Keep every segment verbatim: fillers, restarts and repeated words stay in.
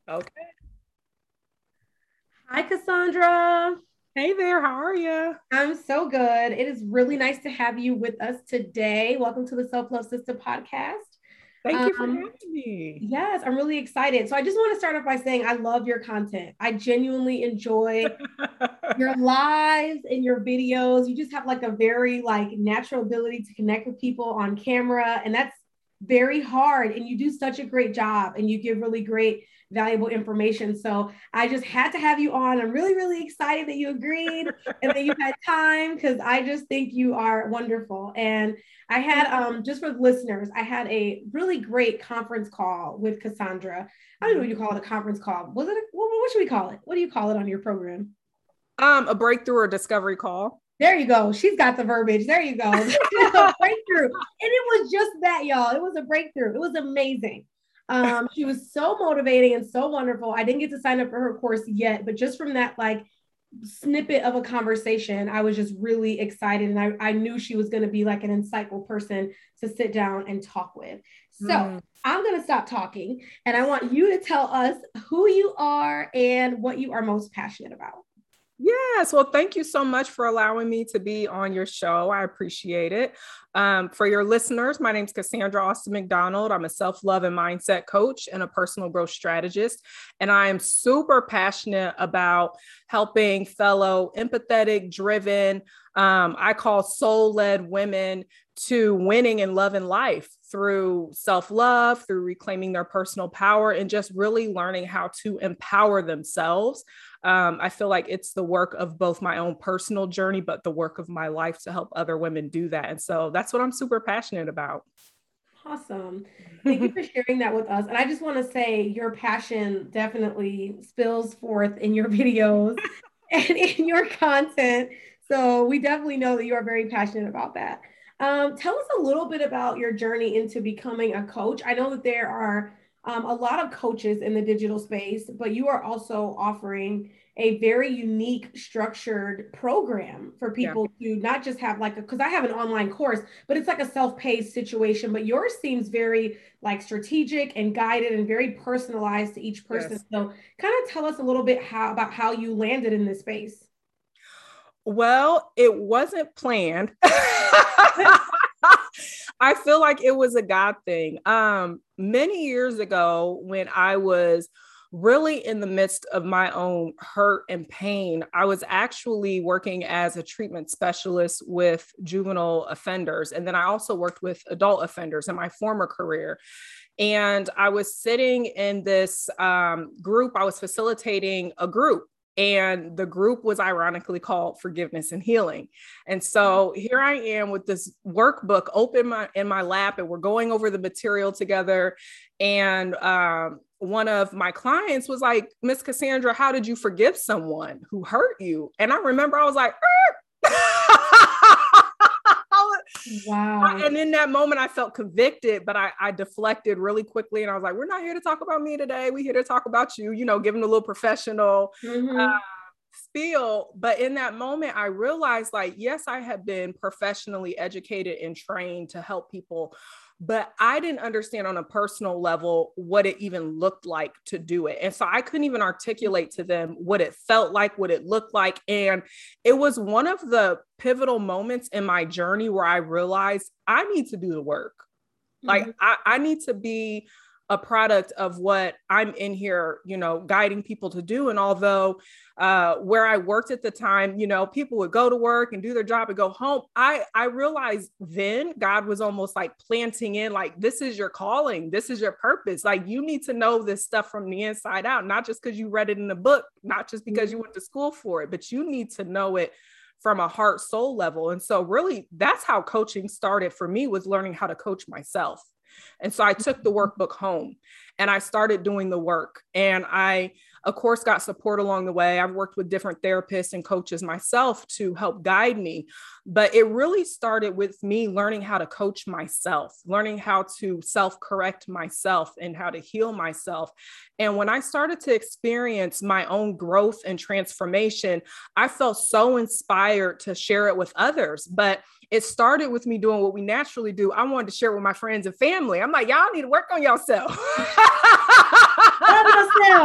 Okay. Hi, Cassandra. Hey there, how are you? I'm so good. It is really nice to have you with us today. Welcome to the Self Love Sister podcast. Thank you for Um, having me. yes, I'm really excited. So, I just want to start off by saying I love your content. I genuinely enjoy your lives and your videos. You just have like a very like natural ability to connect with people on camera, and that's very hard. And you do such a great job, and you give really great, valuable information. So I just had to have you on. I'm really, really excited that you agreed and that you had time because I just think you are wonderful. And I had um just for listeners, I had a really great conference call with Cassandra. I don't know what you call it, a conference call. Was it a, what, what should we call it? What do you call it on your program? Um, a breakthrough or discovery call. There you go. She's got the verbiage. There you go. A breakthrough. And it was just that, y'all. It was a breakthrough. It was amazing. Um, she was so motivating and so wonderful. I didn't get to sign up for her course yet, but just from that like snippet of a conversation, I was just really excited. And I, I knew she was going to be like an insightful person to sit down and talk with. So Mm. I'm going to stop talking and I want you to tell us who you are and what you are most passionate about. Yes. Well, thank you so much for allowing me to be on your show. I appreciate it. Um, for your listeners, my name is Cassandra Austin McDonald. I'm a self-love and mindset coach and a personal growth strategist. And I am super passionate about helping fellow empathetic, driven, um, I call soul-led women to winning and loving life through self-love, through reclaiming their personal power, and just really learning how to empower themselves. Um, I feel like it's the work of both my own personal journey, but the work of my life to help other women do that. And so that's what I'm super passionate about. Awesome. Thank you for sharing that with us. And I just want to say your passion definitely spills forth in your videos and in your content. So we definitely know that you are very passionate about that. Um, tell us a little bit about your journey into becoming a coach. I know that there are um, a lot of coaches in the digital space, but you are also offering a very unique structured program for Yeah. people to not just have like a, because I have an online course, but it's like a self-paced situation. But yours seems very like strategic and guided and very personalized to each person. Yes. So kind of tell us a little bit how about how you landed in this space. Well, it wasn't planned. I feel like it was a God thing. Um, many years ago, when I was really in the midst of my own hurt and pain, I was actually working as a treatment specialist with juvenile offenders. And then I also worked with adult offenders in my former career. And I was sitting in this um, group, I was facilitating a group. And the group was ironically called Forgiveness and Healing. And so here I am with this workbook open my, in my lap, and we're going over the material together. And um, one of my clients was like, Miss Cassandra, how did you forgive someone who hurt you? And I remember I was like, Wow. and in that moment, I felt convicted, but I, I deflected really quickly. And I was like, we're not here to talk about me today. We're here to talk about you, you know, giving a little professional uh, Mm-hmm. spiel. But in that moment, I realized like, yes, I have been professionally educated and trained to help people, but I didn't understand on a personal level what it even looked like to do it. And so I couldn't even articulate to them what it felt like, what it looked like. And it was one of the pivotal moments in my journey where I realized I need to do the work. Like Mm-hmm. I, I need to be a product of what I'm in here, you know, guiding people to do. And although uh, where I worked at the time, you know, people would go to work and do their job and go home. I, I realized then God was almost like planting in, like, this is your calling. This is your purpose. Like you need to know this stuff from the inside out, not just because you read it in a book, not just because you went to school for it, but you need to know it from a heart soul level. And so really that's how coaching started for me, was learning how to coach myself. And so I took the workbook home and I started doing the work. And I, of course, got support along the way. I've worked with different therapists and coaches myself to help guide me. But it really started with me learning how to coach myself, learning how to self-correct myself and how to heal myself. And when I started to experience my own growth and transformation, I felt so inspired to share it with others. But it started with me doing what we naturally do. I wanted to share it with my friends and family. I'm like, y'all need to work on yourself. Love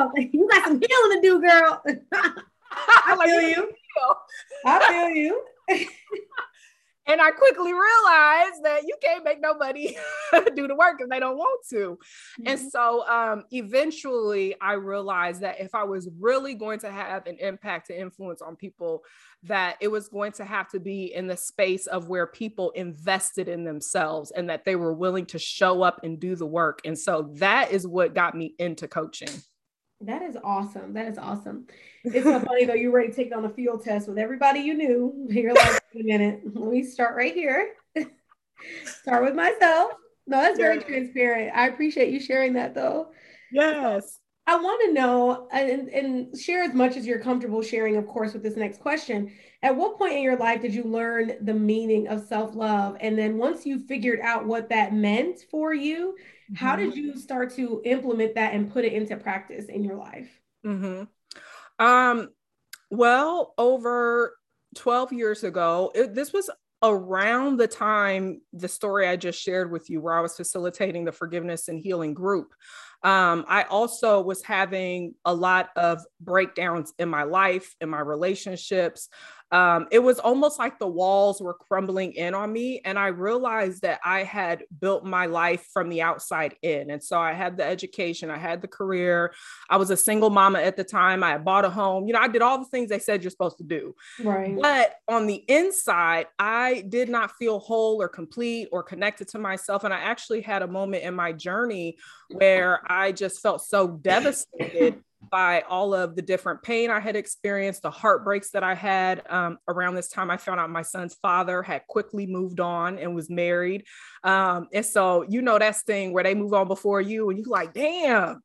girl. You got some healing to do, girl. I Like, feel you you. feel. I feel you. And I quickly realized that you can't make nobody do the work if they don't want to. Mm-hmm. And so um, eventually I realized that if I was really going to have an impact to influence on people, that it was going to have to be in the space of where people invested in themselves and that they were willing to show up and do the work. And so that is what got me into coaching. That is awesome. That is awesome. It's so funny though. You ready to take on a field test with everybody you knew. You're like, wait a minute, let me start right here. Start with myself. No, that's very yes. transparent. I appreciate you sharing that though. Yes. I want to know and, and share as much as you're comfortable sharing, of course, with this next question. At what point in your life did you learn the meaning of self-love? And then once you figured out what that meant for you, mm-hmm. how did you start to implement that and put it into practice in your life? Mm-hmm. Um, well, over twelve years ago, it, this was around the time the story I just shared with you, where I was facilitating the forgiveness and healing group. Um, I also was having a lot of breakdowns in my life, in my relationships. Um, it was almost like the walls were crumbling in on me. And I realized that I had built my life from the outside in. And so I had the education, I had the career. I was a single mama at the time. I had bought a home. You know, I did all the things they said you're supposed to do. Right. But on the inside, I did not feel whole or complete or connected to myself. And I actually had a moment in my journey where I just felt so devastated by all of the different pain I had experienced, the heartbreaks that I had. Um, around this time, I found out my son's father had quickly moved on and was married. Um, and so, you know, that's thing where they move on before you and you're like, damn.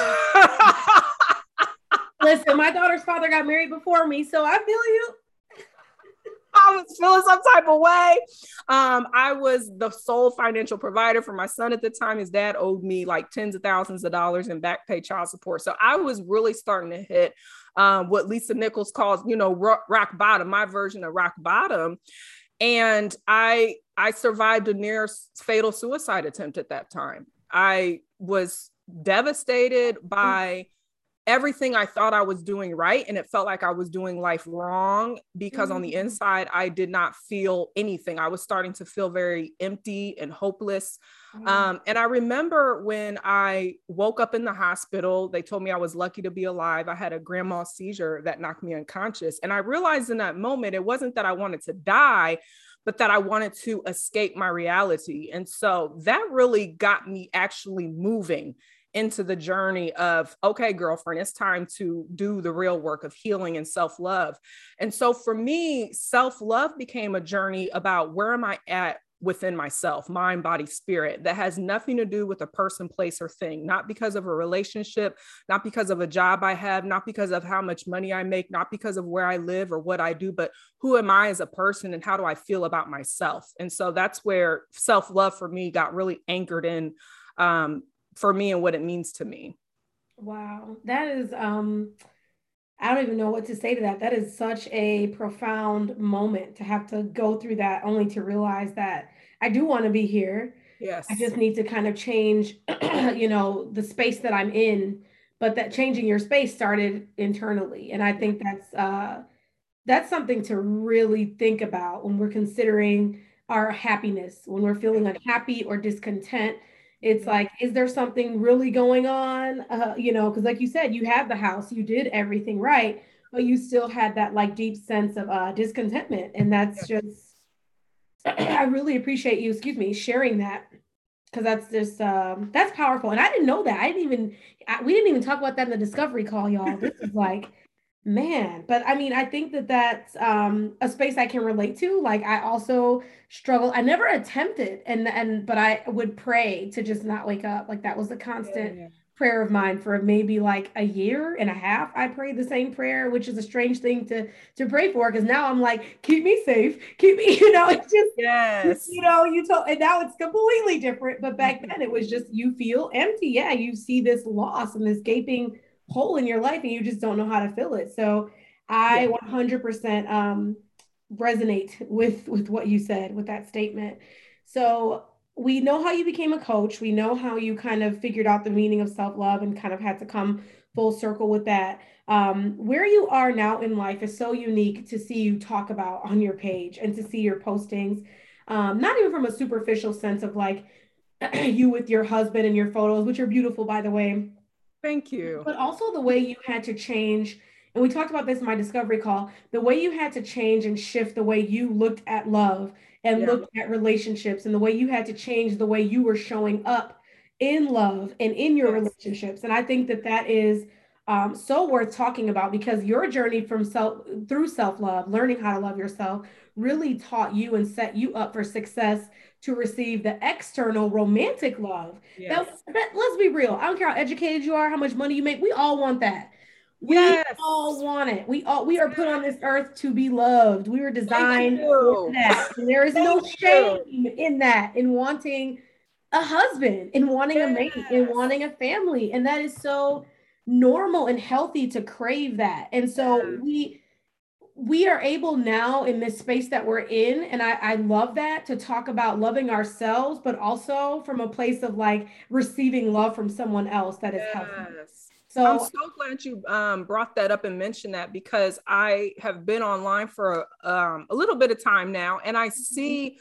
Listen, my daughter's father got married before me, so I feel you. I was feeling some type of way. Um, I was the sole financial provider for my son at the time. His dad owed me like tens of thousands of dollars in back pay child support. So I was really starting to hit um, what Lisa Nichols calls, you know, rock, rock bottom, my version of rock bottom. And I, I survived a near fatal suicide attempt at that time. I was devastated by everything I thought I was doing right. And it felt like I was doing life wrong because mm-hmm. on the inside, I did not feel anything. I was starting to feel very empty and hopeless. Mm-hmm. Um, and I remember when I woke up in the hospital, they told me I was lucky to be alive. I had a grand mal seizure that knocked me unconscious. And I realized in that moment, it wasn't that I wanted to die, but that I wanted to escape my reality. And so that really got me actually moving into the journey of, okay, girlfriend, it's time to do the real work of healing and self-love. And so for me, self-love became a journey about where am I at within myself, mind, body, spirit, that has nothing to do with a person, place, or thing, not because of a relationship, not because of a job I have, not because of how much money I make, not because of where I live or what I do, but who am I as a person and how do I feel about myself? And so that's where self-love for me got really anchored in um, for me and what it means to me. Wow. That is, um, I don't even know what to say to that. That is such a profound moment to have to go through that, only to realize that I do want to be here. Yes. I just need to kind of change, you know, the space that I'm in, but that changing your space started internally. And I think that's, uh, that's something to really think about when we're considering our happiness, when we're feeling unhappy or discontent. It's like, is there something really going on? Uh, you know, because like you said, you had the house, you did everything right, but you still had that like deep sense of uh, discontentment. And that's just, I really appreciate you, excuse me, sharing that. Because that's just, um, that's powerful. And I didn't know that. I didn't even, I, we didn't even talk about that in the discovery call, y'all. This is like, man, but I mean, I think that that's um, a space I can relate to. Like, I also struggle. I never attempted, and and but I would pray to just not wake up. Like that was the constant yeah, yeah. prayer of mine for maybe like a year and a half. I prayed the same prayer, which is a strange thing to to pray for because now I'm like, keep me safe, keep me. You know, it's just yes, you know, you told, and now it's completely different. But back then, it was just you feel empty. Yeah, you see this loss and this gaping hole in your life and you just don't know how to fill it. So I yeah. one hundred percent um, resonate with, with what you said with that statement. So we know how you became a coach. We know how you kind of figured out the meaning of self-love and kind of had to come full circle with that. Um, where you are now in life is so unique to see you talk about on your page and to see your postings. Um, not even from a superficial sense of like you with your husband and your photos, which are beautiful, by the way, Thank you. but also the way you had to change. And we talked about this in my discovery call, the way you had to change and shift the way you looked at love and Yeah. looked at relationships, and the way you had to change the way you were showing up in love and in your Yes. relationships. And I think that that is um, so worth talking about, because your journey from self through self-love, learning how to love yourself, really taught you and set you up for success to receive the external romantic love. Yes. That, that, let's be real. I don't care how educated you are, how much money you make. We all want that. We Yes. all want it. We all we are put on this earth to be loved. We were Thank designed for you. that. And there is no Thank shame you. in that, in wanting a husband, in wanting a mate, in Yes. wanting a family. And that is so normal and healthy to crave that. And so Yes. we we are able now in this space that we're in, and I, I love that, to talk about loving ourselves, but also from a place of like receiving love from someone else that is healthy. Yes. I'm So so glad you um, brought that up and mentioned that, because I have been online for um, a little bit of time now, and I see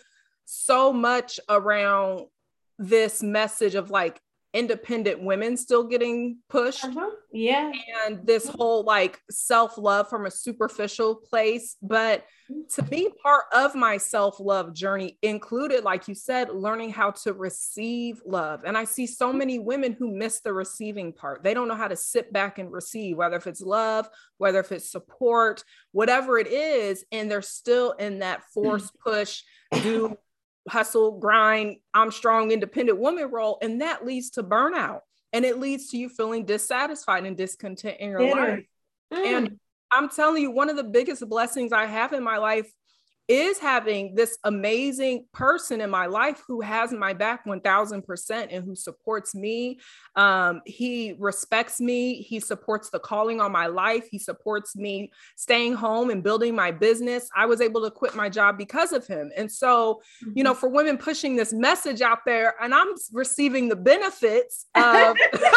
so much around this message of like independent women still getting pushed. uh-huh. Yeah. And this whole like self-love from a superficial place. But to me, part of my self-love journey included, like you said, learning how to receive love. And I see so many women who miss the receiving part. They don't know how to sit back and receive, whether if it's love, whether if it's support, whatever it is. And they're still in that force push, do hustle, grind, I'm strong, independent woman role. And that leads to burnout. And it leads to you feeling dissatisfied and discontent in your Bitter. life. Mm. And I'm telling you, one of the biggest blessings I have in my life is having this amazing person in my life who has my back one thousand percent and who supports me. Um, he respects me. He supports the calling on my life. He supports me staying home and building my business. I was able to quit my job because of him. And so, you know, for women pushing this message out there, and I'm receiving the benefits of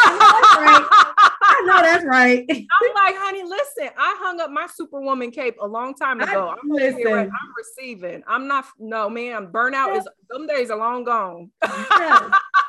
I know that's right. I'm like, honey, listen, I hung up my superwoman cape a long time ago. I, I'm, listen. right, I'm receiving. I'm not, no, ma'am. Burnout yeah. is, some days are long gone. Yeah.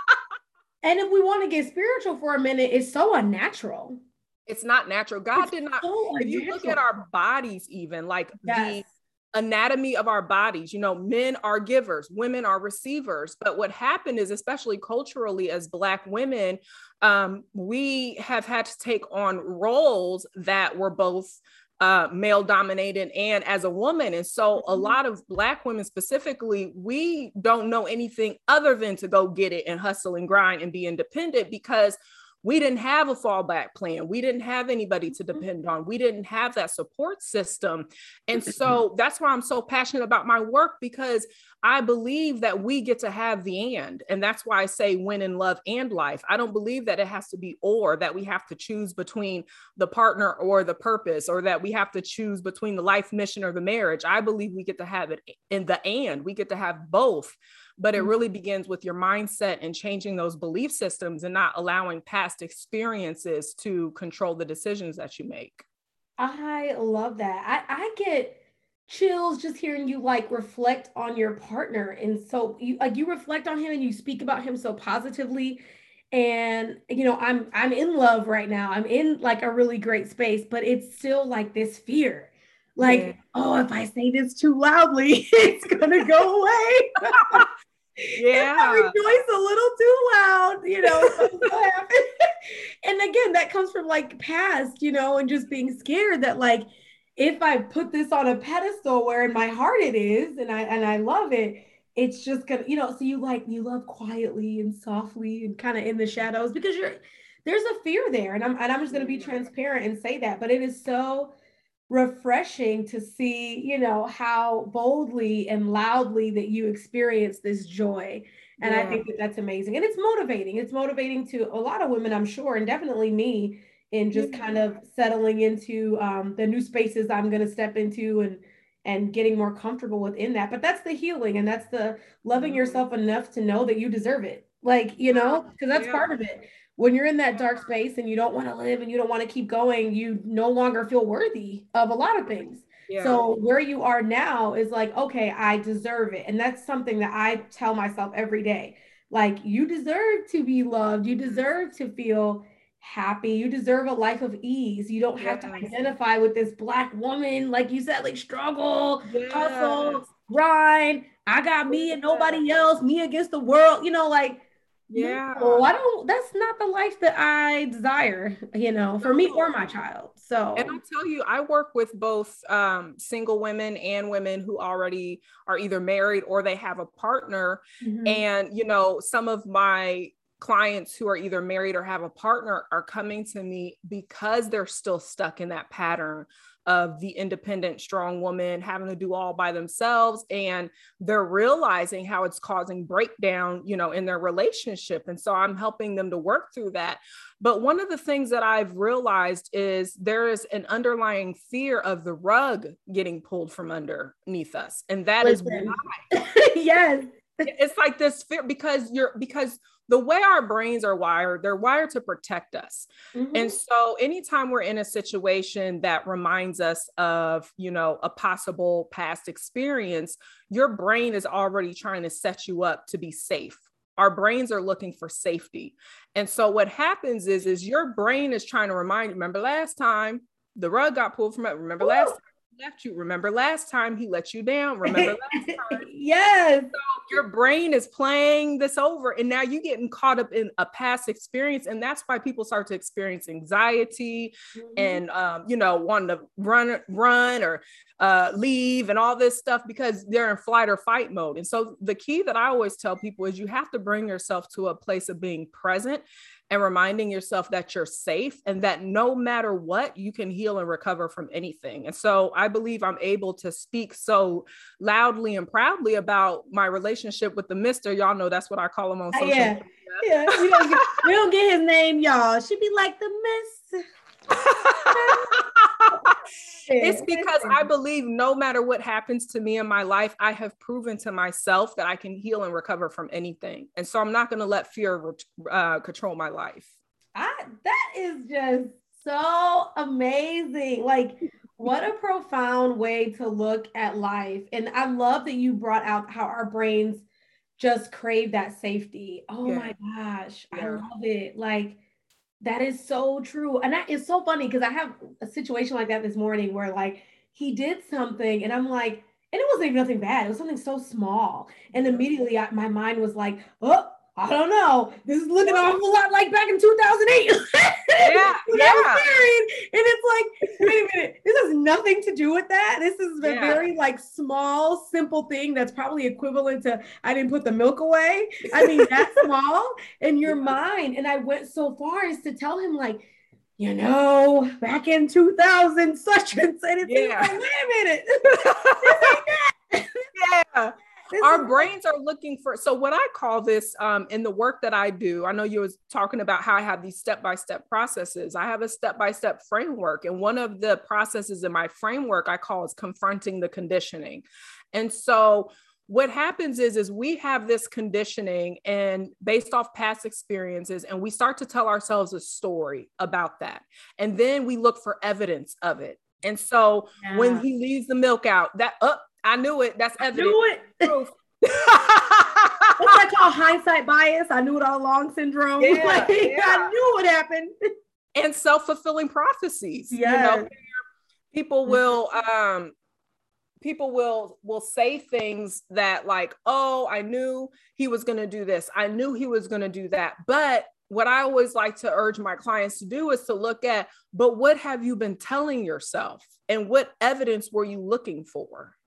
And if we want to get spiritual for a minute, it's so unnatural. It's not natural. God it's did not, so if you look at our bodies, even like yes. the anatomy of our bodies, you know, men are givers, women are receivers. But what happened is, especially culturally as Black women, um, we have had to take on roles that were both uh, male dominated and as a woman. And so a lot of Black women specifically, we don't know anything other than to go get it and hustle and grind and be independent, because we didn't have a fallback plan. We didn't have anybody to depend on. We didn't have that support system. And so that's why I'm so passionate about my work, because I believe that we get to have the and. And that's why I say win in love and life. I don't believe that it has to be or, that we have to choose between the partner or the purpose, or that we have to choose between the life mission or the marriage. I believe we get to have it in the and. We get to have both. But it really begins with your mindset and changing those belief systems and not allowing past experiences to control the decisions that you make. I love that. I, I get chills just hearing you like reflect on your partner. And so you like you reflect on him and you speak about him so positively. And you know, I'm I'm in love right now. I'm in like a really great space, but it's still like this fear. Like, yeah. oh, if I say this too loudly, it's gonna go away. Yeah, if I rejoice a little too loud, you know. And again, that comes from like past, you know, and just being scared that like if I put this on a pedestal where in my heart it is, and I and I love it, it's just gonna, you know. So you like you love quietly and softly and kind of in the shadows, because you're there's a fear there, and I'm and I'm just gonna be transparent and say that, but it is so refreshing to see, you know, how boldly and loudly that you experience this joy. And yeah. I think that that's amazing. And it's motivating. It's motivating to a lot of women, I'm sure, and definitely me, in just yeah. kind of settling into um, the new spaces I'm going to step into and and getting more comfortable within that. But that's the healing, and that's the loving mm-hmm. yourself enough to know that you deserve it. Like, you know, because that's yeah. part of it. when you're in that dark space and you don't want to live and you don't want to keep going, you no longer feel worthy of a lot of things. Yeah. So where you are now is like, okay, I deserve it. And that's something that I tell myself every day. Like, you deserve to be loved. You deserve to feel happy. You deserve a life of ease. You don't have Yes. to identify with this Black woman, like you said, like struggle, Yes. hustle, grind. I got me and nobody else, me against the world, you know, like, yeah. no, I don't, that's not the life that I desire, you know, for me or my child. So, and I'll tell you, I work with both um, single women and women who already are either married or they have a partner. Mm-hmm. And, you know, some of my clients who are either married or have a partner are coming to me because they're still stuck in that pattern of the independent, strong woman having to do all by themselves. And they're realizing how it's causing breakdown, you know, in their relationship. And so I'm helping them to work through that. But one of the things that I've realized is there is an underlying fear of the rug getting pulled from underneath us. And that Listen. is why. Yes. It's like this fear because you're, because the way our brains are wired, they're wired to protect us. Mm-hmm. And so anytime we're in a situation that reminds us of, you know, a possible past experience, your brain is already trying to set you up to be safe. Our brains are looking for safety. And so what happens is, is your brain is trying to remind you, remember last time the rug got pulled from it. Remember Ooh. last time he left you. Remember last time he let you down. Remember last time. Yes. So your brain is playing this over and now you're getting caught up in a past experience. And that's why people start to experience anxiety mm-hmm. and, um, you know, wanting to run, run or uh, leave and all this stuff because they're in flight or fight mode. And so the key that I always tell people is you have to bring yourself to a place of being present and reminding yourself that you're safe and that no matter what, you can heal and recover from anything. And so I believe I'm able to speak so loudly and proudly about my relationship with the Mister. Y'all know that's what I call him on social yeah. media. Yeah, we don't, get, we don't get his name, y'all. She'd be like the Miss. It's because I believe no matter what happens to me in my life, I have proven to myself that I can heal and recover from anything. And so I'm not going to let fear uh, control my life. I, that is just so amazing. Like, what a profound way to look at life. And I love that you brought out how our brains just crave that safety. Oh yeah. my gosh. Yeah. I love it. Like, that is so true. And that is so funny because I have a situation like that this morning where like he did something and I'm like, and it wasn't even nothing bad. It was something so small. And immediately I, my mind was like, oh, I don't know. This is looking an awful lot like back in two thousand eight. Yeah, when yeah. I was married. And it's like, wait a minute, this has nothing to do with that. This is a yeah. very like small, simple thing that's probably equivalent to, I didn't put the milk away. I mean, that's small in your yeah. mind. And I went so far as to tell him like, you know, back in two thousand, such and such. And yeah. like, wait a minute. This ain't that. Yeah. This Our brains are looking for, so what I call this um, in the work that I do, I know you was talking about how I have these step-by-step processes. I have a step-by-step framework. And one of the processes in my framework I call is confronting the conditioning. And so what happens is, is we have this conditioning and based off past experiences, and we start to tell ourselves a story about that. And then we look for evidence of it. And so yeah. when he leaves the milk out, that up, oh, I knew it. That's evidence. I knew it. What's that called? Hindsight bias. I knew it all along syndrome. Yeah, like, yeah. I knew what happened. And self-fulfilling prophecies. Yes. You know, people will um people will will say things that like, oh, I knew he was going to do this. I knew he was going to do that. But what I always like to urge my clients to do is to look at, but what have you been telling yourself? And what evidence were you looking for?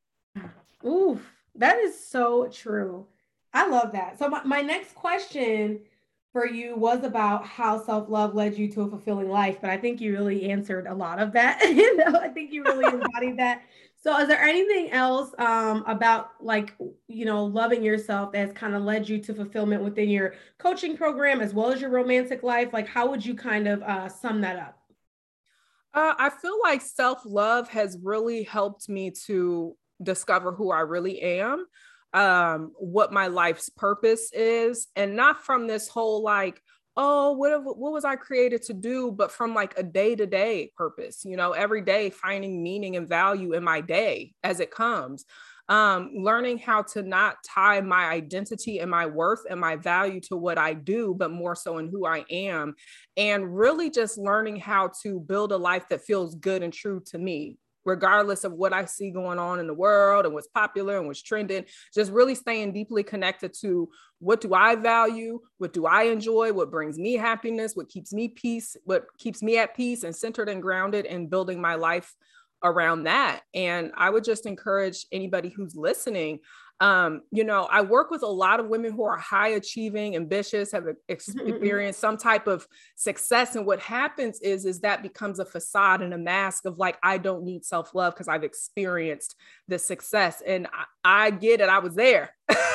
Ooh, that is so true. I love that. So my, my next question for you was about how self-love led you to a fulfilling life, but I think you really answered a lot of that. You know, I think you really embodied that. So is there anything else um, about like, you know, loving yourself that's kind of led you to fulfillment within your coaching program as well as your romantic life? Like, how would you kind of uh, sum that up? Uh, I feel like self-love has really helped me to discover who I really am, um, what my life's purpose is, and not from this whole like, oh, what, what was I created to do? But from like a day-to-day purpose, you know, every day finding meaning and value in my day as it comes. Um, learning how to not tie my identity and my worth and my value to what I do, but more so in who I am. And really just learning how to build a life that feels good and true to me, regardless of what I see going on in the world and what's popular and what's trending. Just really staying deeply connected to what do I value, what do I enjoy, what brings me happiness, what keeps me peace, what keeps me at peace and centered and grounded, and building my life around that. And I would just encourage anybody who's listening. Um, you know, I work with a lot of women who are high achieving, ambitious, have experienced some type of success. And what happens is, is that becomes a facade and a mask of like, I don't need self-love because I've experienced this success. And I, I get it. I was there.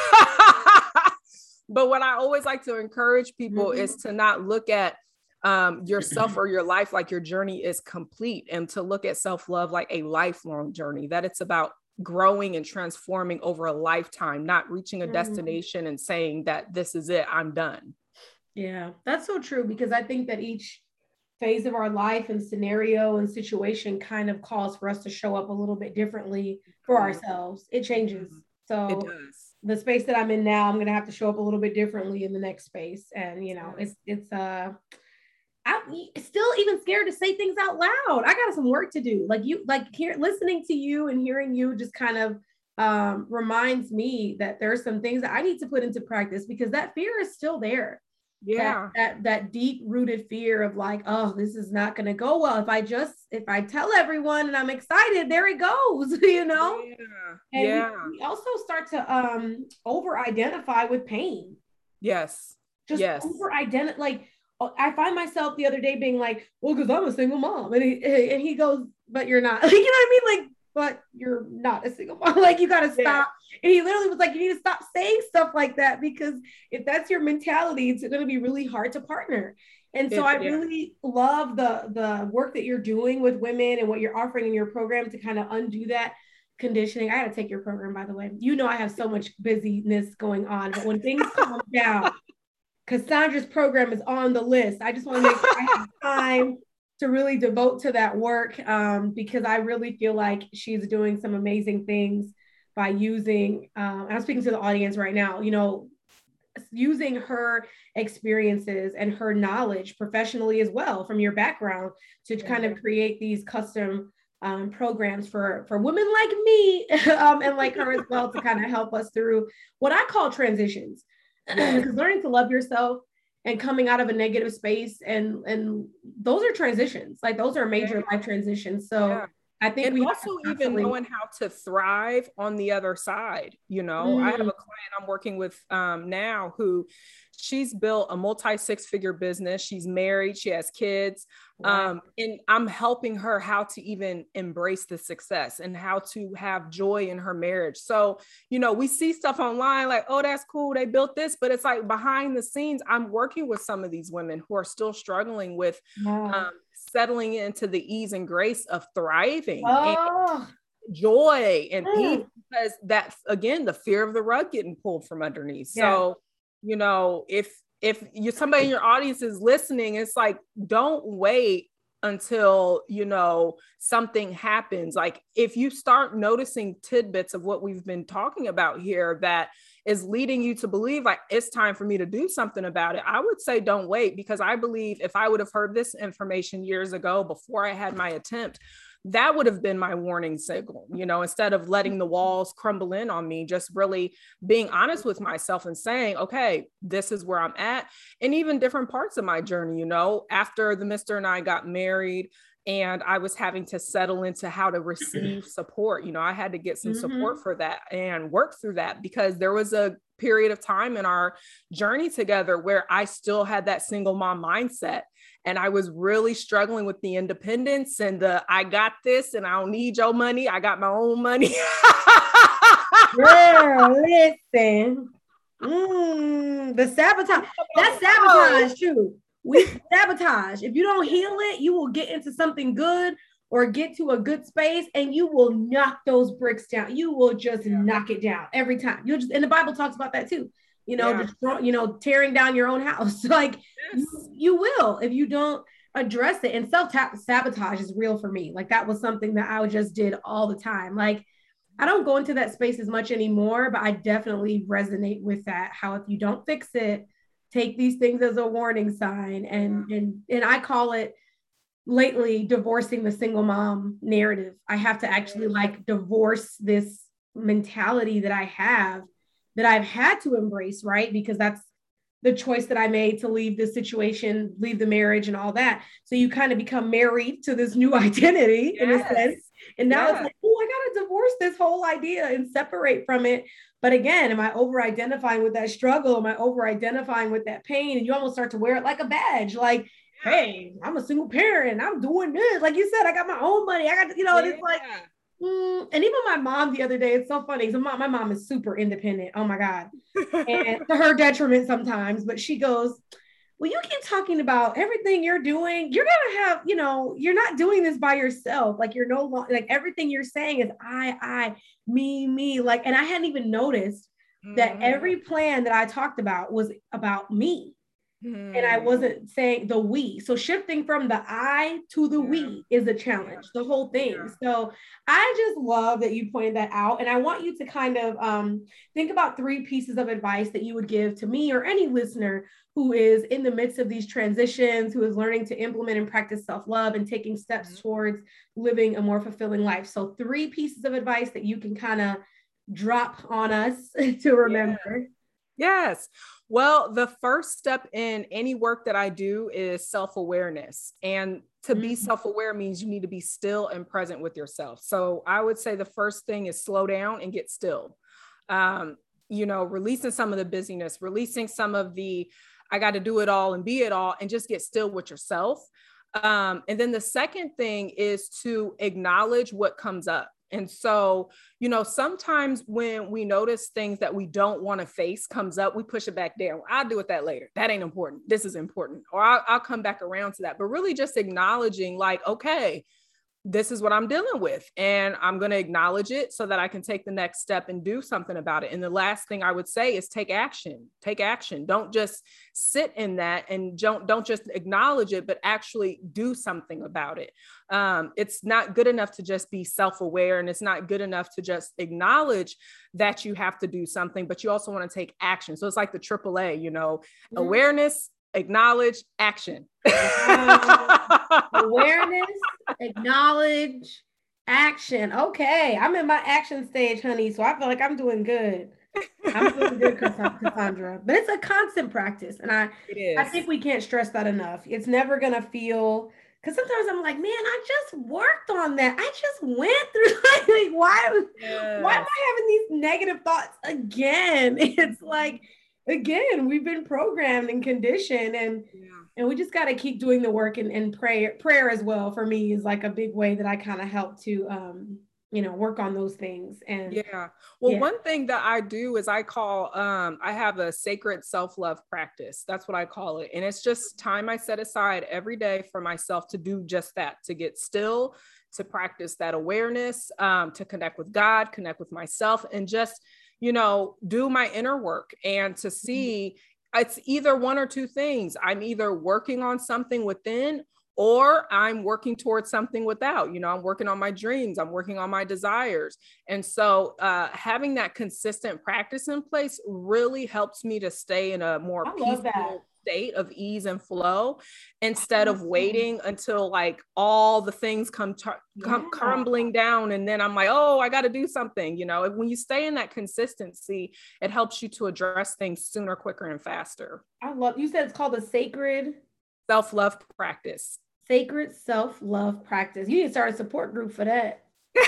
But what I always like to encourage people mm-hmm. is to not look at Um, yourself or your life like your journey is complete, and to look at self-love like a lifelong journey, that it's about growing and transforming over a lifetime, not reaching a destination and saying that this is it, I'm done. Yeah, that's so true, because I think that each phase of our life and scenario and situation kind of calls for us to show up a little bit differently for ourselves. It changes. So it does. The space that I'm in now, I'm going to have to show up a little bit differently in the next space. And, you know, it's, it's, uh, I'm still even scared to say things out loud. I got some work to do. Like you, like here, listening to you and hearing you just kind of um, reminds me that there are some things that I need to put into practice, because that fear is still there. Yeah. That, that, that deep rooted fear of like, oh, this is not going to go well. If I just, if I tell everyone and I'm excited, there it goes, you know? Yeah. And yeah. we, we also start to um, over identify with pain. Yes. Just yes. over identify, like, I find myself the other day being like, well, because I'm a single mom. And he, and he goes, but you're not. Like, you know what I mean? Like, but you're not a single mom. Like, you got to stop. Yeah. And he literally was like, you need to stop saying stuff like that, because if that's your mentality, it's going to be really hard to partner. And so it, I yeah. really love the, the work that you're doing with women and what you're offering in your program to kind of undo that conditioning. I got to take your program, by the way. You know, I have so much busyness going on, but when things calm down, Cassandra's program is on the list. I just want to make sure I have time to really devote to that work, um, because I really feel like she's doing some amazing things by using, um, and I'm speaking to the audience right now, you know, using her experiences and her knowledge professionally as well from your background to kind of create these custom um, programs for, for women like me um, and like her as well, to kind of help us through what I call transitions. Because yes. learning to love yourself and coming out of a negative space, and and those are transitions. Like those are major yeah. life transitions. So yeah. I think and we also even knowing how to thrive on the other side. You know, mm. I have a client I'm working with um, now who she's built a multi six figure business. She's married. She has kids. Wow. Um, and I'm helping her how to even embrace the success and how to have joy in her marriage. So, you know, we see stuff online like, oh, that's cool, they built this, but it's like behind the scenes, I'm working with some of these women who are still struggling with wow. um, settling into the ease and grace of thriving oh. and joy and mm. peace, because that's, again, the fear of the rug getting pulled from underneath. Yeah. So, you know, if if you somebody in your audience is listening, it's like, don't wait until, you know, something happens. Like if you start noticing tidbits of what we've been talking about here that is leading you to believe like it's time for me to do something about it, I would say don't wait, because I believe if I would have heard this information years ago before I had my attempt, that would have been my warning signal, you know, instead of letting the walls crumble in on me, just really being honest with myself and saying, okay, this is where I'm at. And even different parts of my journey, you know, after the Mister and I got married and I was having to settle into how to receive support, you know, I had to get some mm-hmm. support for that and work through that, because there was a period of time in our journey together where I still had that single mom mindset. And I was really struggling with the independence and the, I got this and I don't need your money. I got my own money. Girl, listen. Mm, the sabotage, that's sabotage too. We sabotage. If you don't heal it, you will get into something good or get to a good space and you will knock those bricks down. You will just yeah. knock it down every time. You'll just, and the Bible talks about that too. you know, Yeah. destroy, you know, tearing down your own house. Like Yes. you, you will if you don't address it. And self sabotage is real for me. Like that was something that I just did all the time. Like I don't go into that space as much anymore, but I definitely resonate with that. How if you don't fix it, take these things as a warning sign. And yeah. and and I call it lately divorcing the single mom narrative. I have to actually like divorce this mentality that I have that I've had to embrace, right? Because that's the choice that I made to leave this situation, leave the marriage and all that. So you kind of become married to this new identity yes. in a sense. And now yes. it's like, oh, I got to divorce this whole idea and separate from it. But again, am I over identifying with that struggle? Am I over identifying with that pain? And you almost start to wear it like a badge. Like, hey, I'm a single parent. I'm doing this. Like you said, I got my own money. I got, you know, yeah. it's like, mm. and even my mom the other day, it's so funny. So my, my mom is super independent. Oh my God. And to her detriment sometimes, but she goes, well, you keep talking about everything you're doing. You're going to have, you know, you're not doing this by yourself. Like you're no longer, like everything you're saying is I, I, me, me. Like, and I hadn't even noticed mm-hmm. that every plan that I talked about was about me. Mm. And I wasn't saying the we. So shifting from the I to the yeah. we is a challenge, yeah. the whole thing. Yeah. So I just love that you pointed that out. And I want you to kind of um, think about three pieces of advice that you would give to me or any listener who is in the midst of these transitions, who is learning to implement and practice self-love and taking steps mm-hmm. towards living a more fulfilling life. So three pieces of advice that you can kind of drop on us to remember. Yeah. Yes. Well, the first step in any work that I do is self-awareness. And to mm-hmm. be self-aware means you need to be still and present with yourself. So I would say the first thing is slow down and get still. Um, you know, releasing some of the busyness, releasing some of the, I got to do it all and be it all, and just get still with yourself. Um, and then the second thing is to acknowledge what comes up. And so, you know, sometimes when we notice things that we don't want to face comes up, we push it back down. I'll deal with that later. That ain't important. This is important. Or I'll, I'll come back around to that. But really just acknowledging like, okay, this is what I'm dealing with, and I'm going to acknowledge it so that I can take the next step and do something about it. And the last thing I would say is take action, take action. Don't just sit in that and don't, don't just acknowledge it, but actually do something about it. Um, it's not good enough to just be self-aware, and it's not good enough to just acknowledge that you have to do something, but you also want to take action. So it's like the triple A, you know, mm-hmm. awareness, acknowledge, action. uh, awareness, acknowledge, action. Okay, I'm in my action stage, honey. So I feel like I'm doing good. I'm doing good, Cassandra. But it's a constant practice, and I, it is. I think we can't stress that enough. It's never gonna feel. Because sometimes I'm like, man, I just worked on that. I just went through like, why, yes. why am I having these negative thoughts again? It's like. Again, we've been programmed and conditioned, and yeah. and we just got to keep doing the work, and, and prayer prayer as well for me is like a big way that I kind of help to um you know work on those things. And yeah well yeah. one thing that I do is I call um I have a sacred self-love practice. That's what I call it. And it's just time I set aside every day for myself to do just that, to get still, to practice that awareness, um to connect with God, connect with myself, and just you know, do my inner work, and to see it's either one or two things. I'm either working on something within, or I'm working towards something without. You know, I'm working on my dreams, I'm working on my desires. And so uh, having that consistent practice in place really helps me to stay in a more peaceful state of ease and flow, instead of waiting until like all the things come, t- come yeah. crumbling down. And then I'm like, oh, I got to do something. You know, when you stay in that consistency, it helps you to address things sooner, quicker, and faster. I love, you said it's called a sacred self-love practice. Sacred self-love practice. You need to start a support group for that.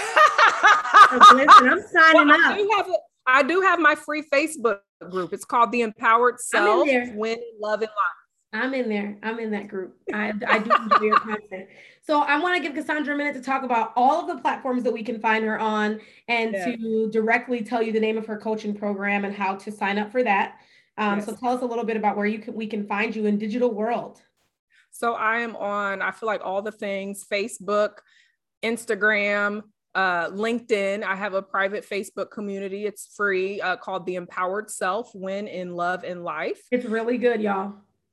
Listen, I'm signing well, up. I do, have a, I do have my free Facebook group. It's called The Empowered Self, Win, Love, and Life. I'm in there. I'm in that group. I, I do enjoy your content. So I want to give Cassandra a minute to talk about all of the platforms that we can find her on, and yeah. to directly tell you the name of her coaching program and how to sign up for that. Um, yes. So tell us a little bit about where you can, we can find you in digital world. So I am on, I feel like all the things, Facebook, Instagram, uh, LinkedIn. I have a private Facebook community. It's free, uh, called The Empowered Self: Win in Love and Life. It's really good, y'all.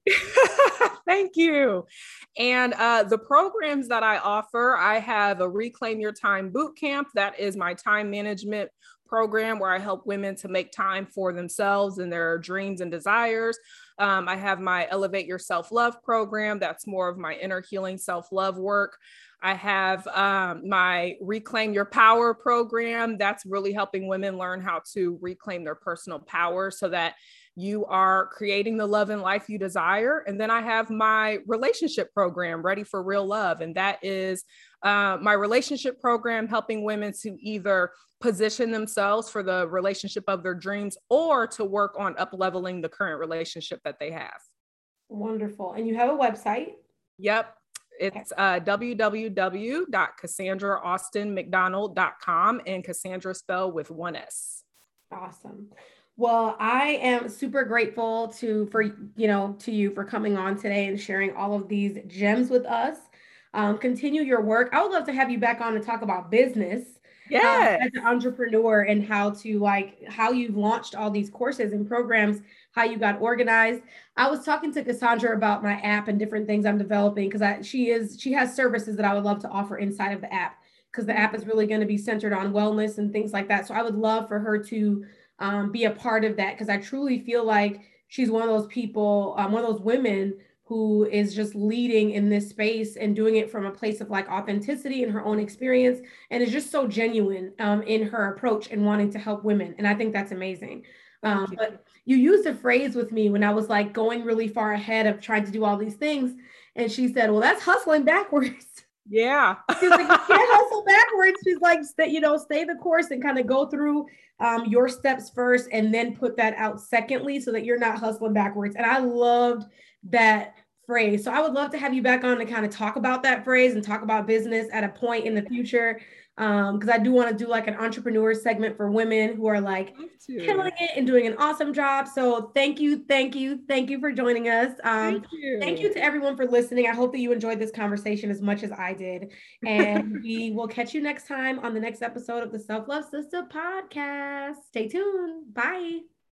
Thank you. And uh, the programs that I offer, I have a Reclaim Your Time boot camp. That is my time management program where I help women to make time for themselves and their dreams and desires. Um, I have my Elevate Your Self-Love program. That's more of my inner healing self-love work. I have um, my Reclaim Your Power program. That's really helping women learn how to reclaim their personal power so that you are creating the love and life you desire. And then I have my relationship program, Ready for Real Love. And that is uh, my relationship program helping women to either position themselves for the relationship of their dreams or to work on up-leveling the current relationship that they have. Wonderful. And you have a website? Yep. It's uh, w w w dot cassandra austin mcdonald dot com, and Cassandra spelled with one S. Awesome. Well, I am super grateful to for you know to you for coming on today and sharing all of these gems with us. Um, continue your work. I would love to have you back on to talk about business. Yeah, Um, as an entrepreneur, and how to like how you've launched all these courses and programs, how you got organized. I was talking to Cassandra about my app and different things I'm developing because I she is she has services that I would love to offer inside of the app, because the app is really going to be centered on wellness and things like that. So I would love for her to um, be a part of that, because I truly feel like she's one of those people, um, one of those women who is just leading in this space and doing it from a place of like authenticity and her own experience, and is just so genuine um, in her approach and wanting to help women. And I think that's amazing. Um, you. But you used a phrase with me when I was like going really far ahead of trying to do all these things. And she said, well, that's hustling backwards. Yeah. She's like, you can't hustle backwards. She's like, stay, you know, stay the course and kind of go through um, your steps first and then put that out secondly, so that you're not hustling backwards. And I loved that phrase. So I would love to have you back on to kind of talk about that phrase and talk about business at a point in the future. Um, because I do want to do like an entrepreneur segment for women who are like killing it and doing an awesome job. So thank you, thank you, thank you for joining us. Um, thank you. Thank you to everyone for listening. I hope that you enjoyed this conversation as much as I did. And we will catch you next time on the next episode of the Self Love Sister podcast. Stay tuned. Bye.